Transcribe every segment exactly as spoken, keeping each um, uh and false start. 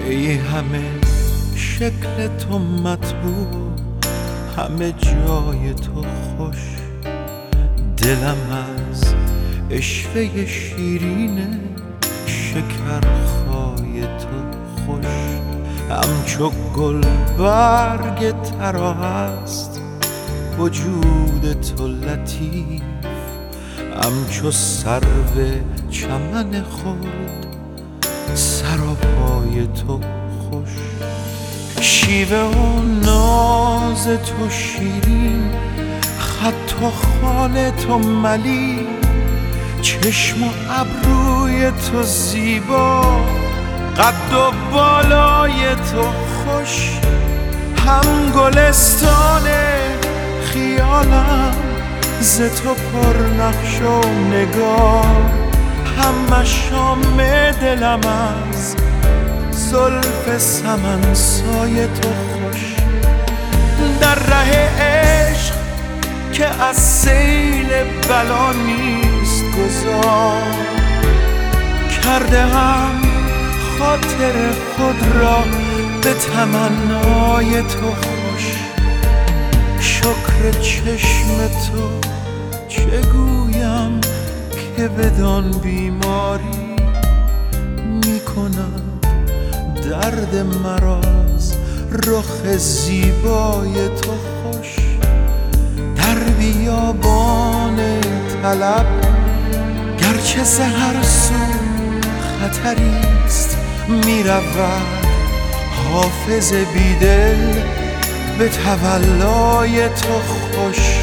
ای همه شکل تو مطبوع، همه جای تو خوش. دلم از عشوه شیرین شکرخای تو خوش. همچو گل برگ ترا هست وجود تو لطیف، همچو سرو چمن خود سراپای تو خوش. شیوه و ناز تو شیرین، خط و خال تو ملیح، چشم و ابروی تو زیبا، قد و بالای تو خوش. هم گلستان خیالم ز تو پر نقش و نگار، هم مشام دلم از زلف سمن سای تو خوش. در ره عشق که از سیل بلا نیست گذار، کرده هم خاطر خود را به تمنای تو خوش. شکر چشم تو چه گویم که بدان بیماری می کند درد مراز رخ زیبای تو خوش. در بیابان طلب گرچه ز هر سو خطریست، می رود حافظ بیدل به تولای تو خوش.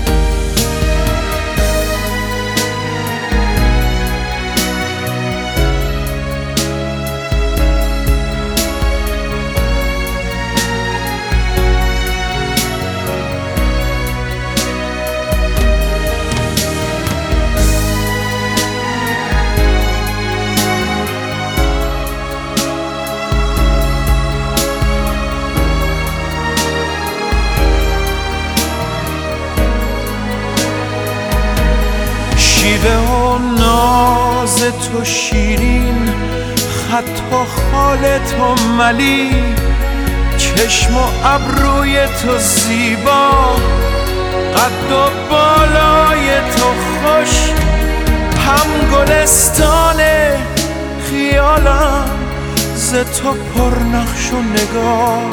شیوه و ناز تو شیرین، خط و خال تو ملیح، چشم و ابروی تو زیبا، قد و بالای تو خوش. هم گلستان خیالم ز تو پر نقش و نگار،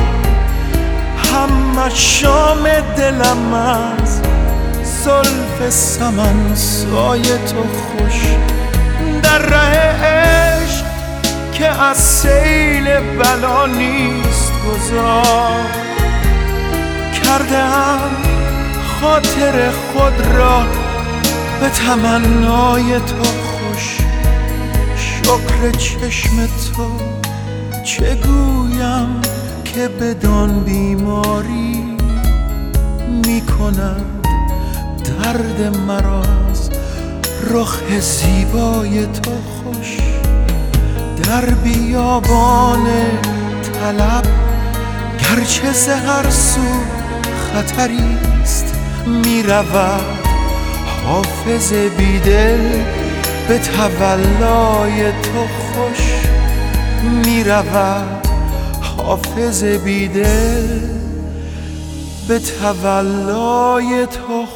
هم مشام دلم از زلف سمن سای تو خوش. در ره عشق که از سیل بلا نیست گذار، کرده هم خاطر خود را به تمنای تو خوش. شکر چشم تو چه گویم که بدان بیماری می کند درد مراز رخ زیبای تو خوش. در بیابان طلب گرچه ز هر سو خطریست، می رود حافظ بیدل به تولای تو خوش. می رود حافظ بیدل به تولای تو